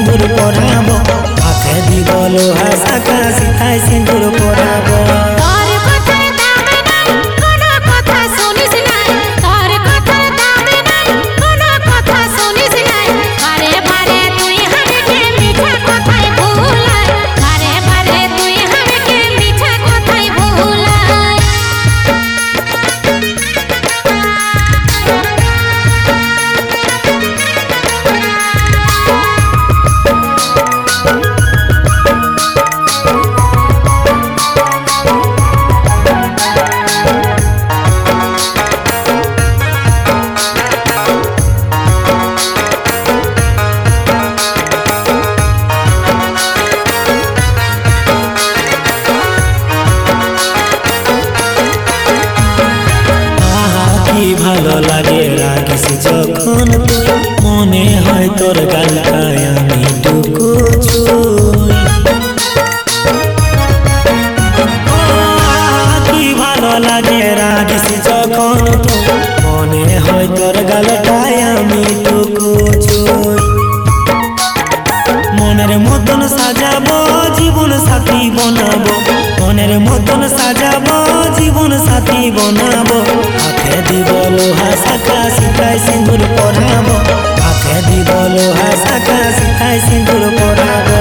সিঁদুর পরাবো, হাতে দিব লোহা শাখা সিথায় সিঁদুর পরাবো। ভালো লাগে রাখিস যখন তুই, মনে হয় তোর গালটায় আমি টুকু ছুঁই। কি ভালো লাগে রাখিস যখন তুই, মনে হয় তোর গালটায় আমি টুকু ছুঁই। মনের মতন সাজাবো জীবন সাথী বানাবো, মনের মতন সাজাবো জীবন সাথী বানাবো। হাতে দিব লোহা শাখা সিথায় সিঁদুর পরাবো, হাতে দিব লোহা শাখা সিথায় সিঁদুর পরাবো।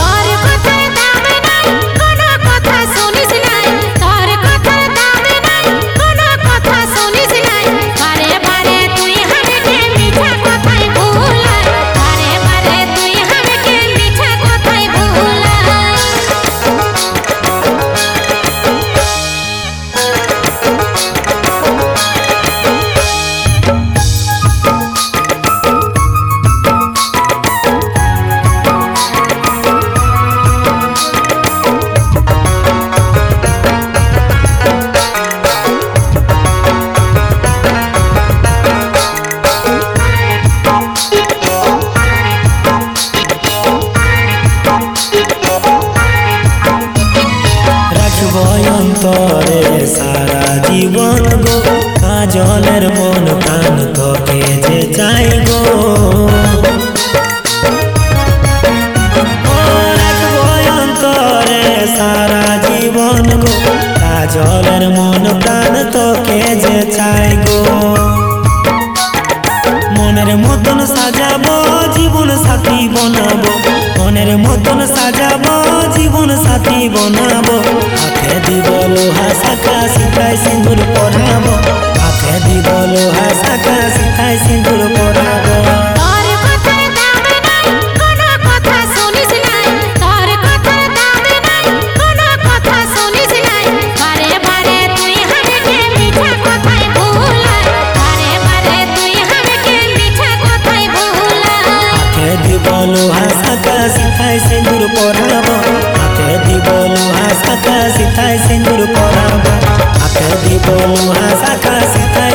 অন্তরে সারা জীবন গো, কাজলের মন প্রাণ তোকে যে চাই গো। রাখবো অন্তরে সারা জীবন গো, কাজলের মন প্রাণ তোকে যে চাই গো। মনের মতন সাজাবো জীবন সাথী বানাবো, মনের মতন সাজাবো জীবন সাথী বানাবো। হাতে দিব লোহা শাখা সিথায় সিঁদুর পরাবো, হাতে দিব লোহা শাখা সিথায় সিঁদুর পরাবো। লোহা শাখা সিথায় সিঁদুর পরাবো, হাতে দিব লোহা শাখা সিথায় সিঁদুর পরাবো, হাতে দিব লোহা শাখা সিথায়